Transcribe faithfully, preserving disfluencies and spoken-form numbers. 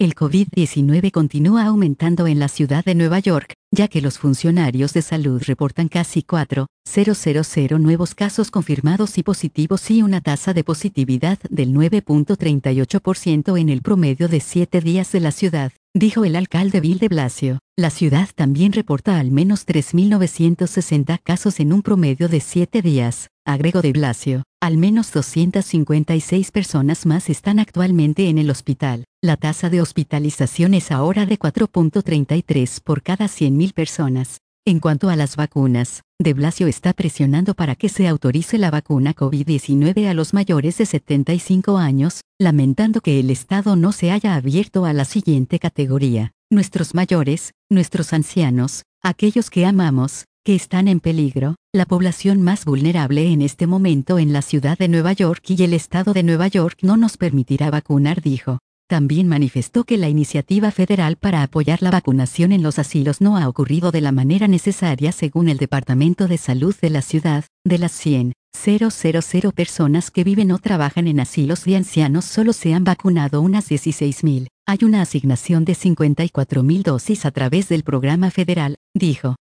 El COVID diecinueve continúa aumentando en la ciudad de Nueva York, ya que los funcionarios de salud reportan casi cuatro mil nuevos casos confirmados y positivos y una tasa de positividad del nueve punto treinta y ocho por ciento en el promedio de siete días de la ciudad, dijo el alcalde Bill de Blasio. La ciudad también reporta al menos tres mil novecientos sesenta casos en un promedio de siete días, agregó de Blasio. Al menos doscientas cincuenta y seis personas más están actualmente en el hospital. La tasa de hospitalización es ahora de cuatro punto treinta y tres por cada cien mil personas. En cuanto a las vacunas, de Blasio está presionando para que se autorice la vacuna COVID diecinueve a los mayores de setenta y cinco años, lamentando que el Estado no se haya abierto a la siguiente categoría: nuestros mayores, nuestros ancianos, aquellos que amamos, que están en peligro, la población más vulnerable en este momento en la ciudad de Nueva York y el estado de Nueva York no nos permitirá vacunar, dijo. También manifestó que la iniciativa federal para apoyar la vacunación en los asilos no ha ocurrido de la manera necesaria según el Departamento de Salud de la ciudad. De las cien mil personas que viven o trabajan en asilos de ancianos solo se han vacunado unas dieciséis mil. Hay una asignación de cincuenta y cuatro mil dosis a través del programa federal, dijo.